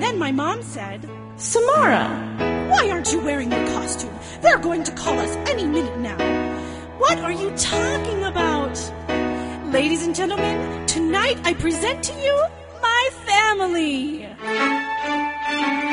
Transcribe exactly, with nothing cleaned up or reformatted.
Then my mom said, Samara, why aren't you wearing your costume? They're going to call us any minute now. What are you talking about? Ladies and gentlemen, tonight I present to you my family.